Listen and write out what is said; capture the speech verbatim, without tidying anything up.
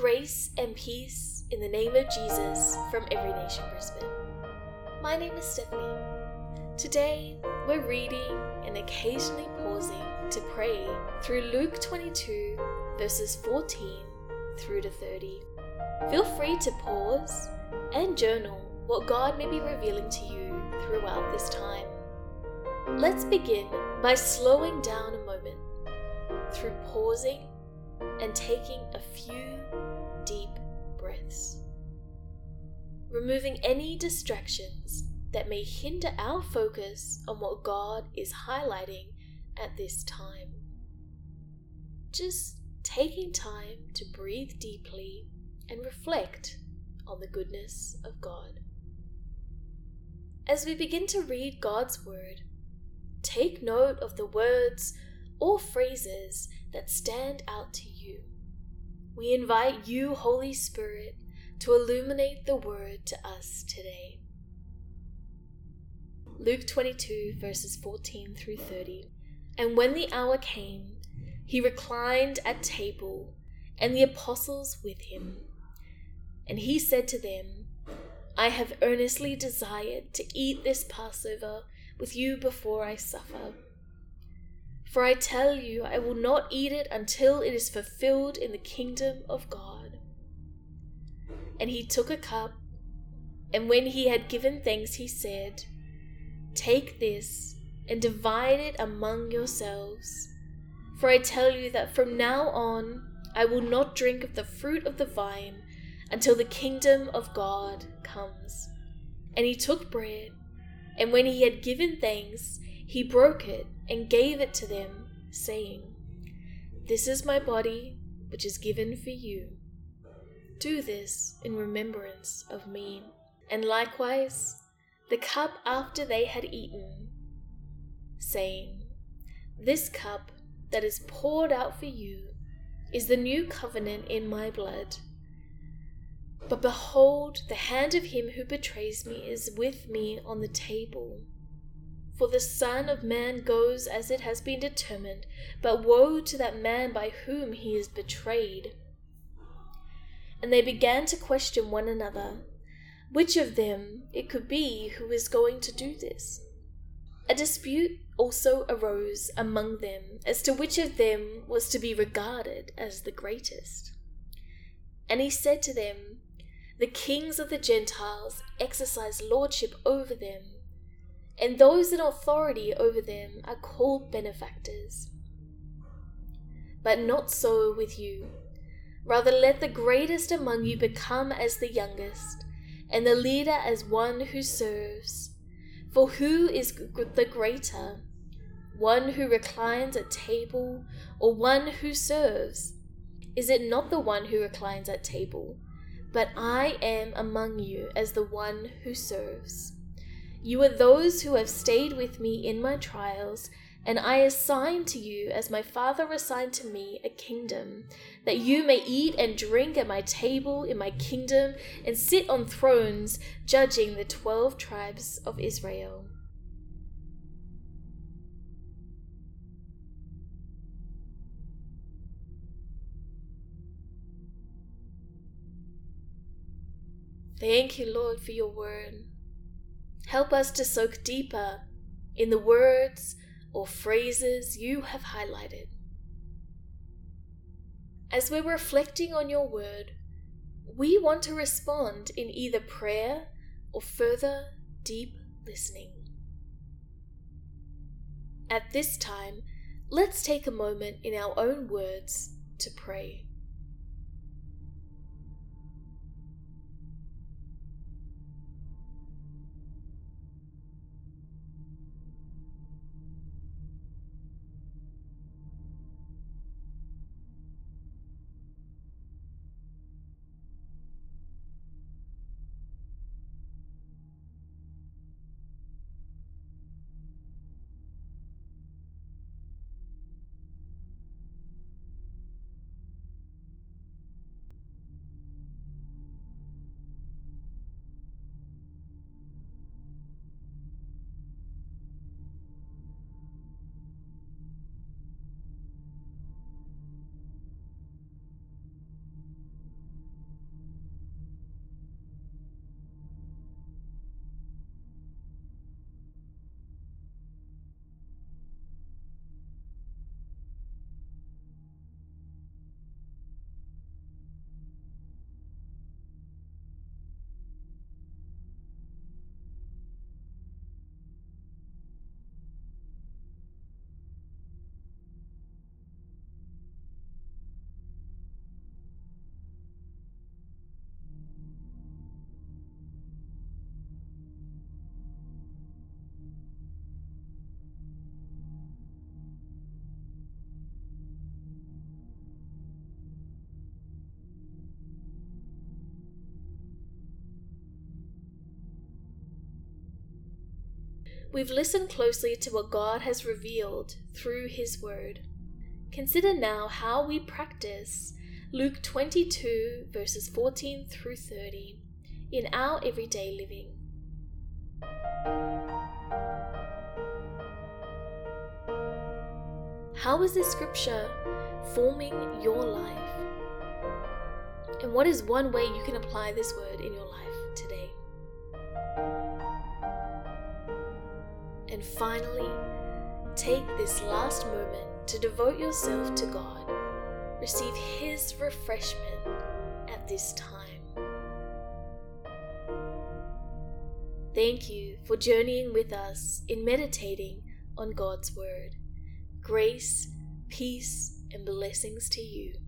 Grace and peace in the name of Jesus from Every Nation Brisbane. My name is Stephanie. Today we're reading and occasionally pausing to pray through Luke twenty-two verses fourteen through to thirty. Feel free to pause and journal what God may be revealing to you throughout this time. Let's begin by slowing down a moment through pausing and taking a few deep breaths, removing any distractions that may hinder our focus on what God is highlighting at this time. Just taking time to breathe deeply and reflect on the goodness of God. As we begin to read God's Word, take note of the words or phrases that stand out to you. We invite you, Holy Spirit, to illuminate the Word to us today. Luke twenty-two verses fourteen through thirty. And when the hour came, he reclined at table, and the apostles with him. And he said to them, I have earnestly desired to eat this Passover with you before I suffer. For I tell you, I will not eat it until it is fulfilled in the kingdom of God. And he took a cup, and when he had given thanks, he said, Take this and divide it among yourselves. For I tell you that from now on I will not drink of the fruit of the vine until the kingdom of God comes. And he took bread, and when he had given thanks, he broke it and gave it to them, saying, This is my body, which is given for you. Do this in remembrance of me. And likewise, the cup after they had eaten, saying, This cup that is poured out for you is the new covenant in my blood. But behold, the hand of him who betrays me is with me on the table. For the Son of Man goes as it has been determined, but woe to that man by whom he is betrayed. And they began to question one another, which of them it could be who was going to do this. A dispute also arose among them as to which of them was to be regarded as the greatest. And he said to them, The kings of the Gentiles exercise lordship over them, and those in authority over them are called benefactors. But not so with you. Rather let the greatest among you become as the youngest, and the leader as one who serves. For who is the greater, one who reclines at table, or one who serves? Is it not the one who reclines at table? But I am among you as the one who serves. You are those who have stayed with me in my trials, and I assign to you, as my Father assigned to me, a kingdom, that you may eat and drink at my table in my kingdom, and sit on thrones, judging the twelve tribes of Israel. Thank you, Lord, for your word. Help us to soak deeper in the words or phrases you have highlighted. As we're reflecting on your word, we want to respond in either prayer or further deep listening. At this time, let's take a moment in our own words to pray. we've listened closely to what God has revealed through His Word. Consider now how we practice Luke twenty-two, verses fourteen through thirty, in our everyday living. How is this scripture forming your life? And what is one way you can apply this word in your life today? And finally, take this last moment to devote yourself to God. Receive His refreshment at this time. Thank you for journeying with us in meditating on God's Word. Grace, peace, and blessings to you.